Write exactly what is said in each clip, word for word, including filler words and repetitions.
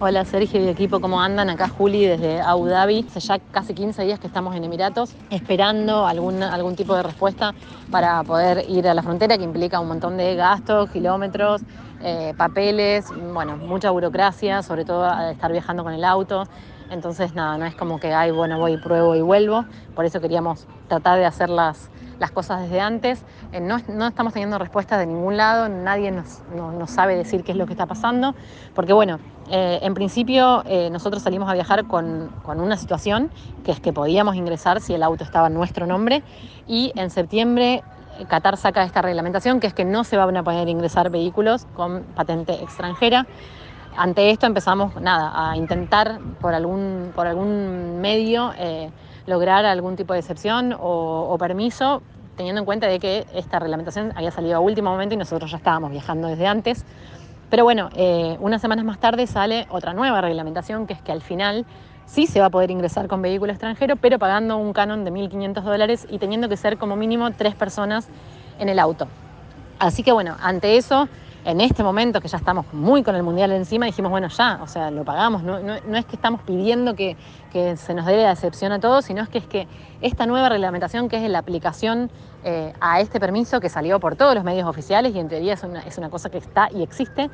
Hola Sergio y equipo, ¿cómo andan? Acá Juli desde Abu Dhabi. Hace ya casi quince días que estamos en Emiratos esperando algún, algún tipo de respuesta para poder ir a la frontera, que implica un montón de gastos, kilómetros, eh, papeles, bueno, mucha burocracia, sobre todo al estar viajando con el auto. Entonces nada, no es como que, ay, bueno, voy, pruebo y vuelvo. Por eso queríamos tratar de hacer las, las cosas desde antes. Eh, no, no estamos teniendo respuestas de ningún lado, nadie nos, no, nos sabe decir qué es lo que está pasando, porque bueno, eh, en principio eh, nosotros salimos a viajar con, con una situación, que es que podíamos ingresar si el auto estaba en nuestro nombre, y en septiembre Qatar saca esta reglamentación, que es que no se van a poder ingresar vehículos con patente extranjera. Ante esto empezamos nada, a intentar por algún, por algún medio eh, lograr algún tipo de excepción o, o permiso, teniendo en cuenta de que esta reglamentación había salido a último momento y nosotros ya estábamos viajando desde antes. Pero bueno, eh, unas semanas más tarde sale otra nueva reglamentación, que es que al final sí se va a poder ingresar con vehículo extranjero, pero pagando un canon de mil quinientos dólares y teniendo que ser como mínimo tres personas en el auto. Así que bueno, ante eso, en este momento que ya estamos muy con el Mundial encima, dijimos, bueno, ya, o sea, lo pagamos. No, no, no es que estamos pidiendo que, que se nos dé la excepción a todos, sino es que es que esta nueva reglamentación, que es la aplicación eh, a este permiso que salió por todos los medios oficiales y en teoría es una, es una cosa que está y existe,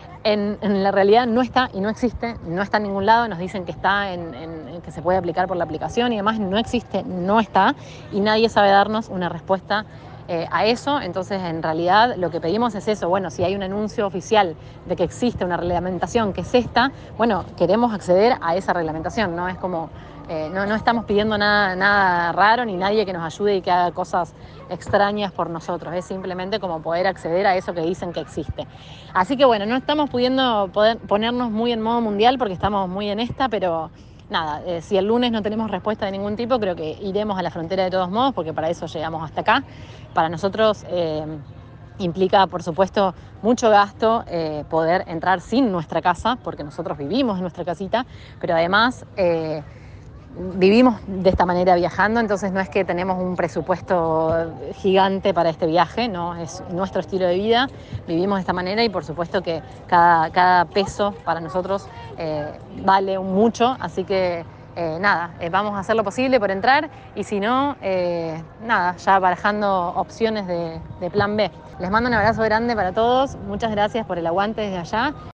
en, en la realidad no está y no existe, no está en ningún lado. Nos dicen que está en, en, en que se puede aplicar por la aplicación y demás, no existe, no está, y nadie sabe darnos una respuesta eh, a eso. Entonces, en realidad, lo que pedimos es eso. Bueno, si hay un anuncio oficial de que existe una reglamentación que es esta, bueno, queremos acceder a esa reglamentación, ¿no? Es como, eh, no, no estamos pidiendo nada, nada raro ni nadie que nos ayude y que haga cosas extrañas por nosotros, es simplemente como poder acceder a eso que dicen que existe. Así que bueno, no estamos pudiendo poder ponernos muy en modo mundial porque estamos muy en esta, pero nada, eh, si el lunes no tenemos respuesta de ningún tipo, creo que iremos a la frontera de todos modos, porque para eso llegamos hasta acá. Para nosotros eh, implica, por supuesto, mucho gasto eh, poder entrar sin nuestra casa, porque nosotros vivimos en nuestra casita, pero además eh, vivimos de esta manera viajando, entonces no es que tenemos un presupuesto gigante para este viaje, no, es nuestro estilo de vida, vivimos de esta manera y por supuesto que cada, cada peso para nosotros eh, vale mucho, así que eh, nada, eh, vamos a hacer lo posible por entrar y si no, eh, nada, ya barajando opciones de, de plan B. Les mando un abrazo grande para todos, muchas gracias por el aguante desde allá.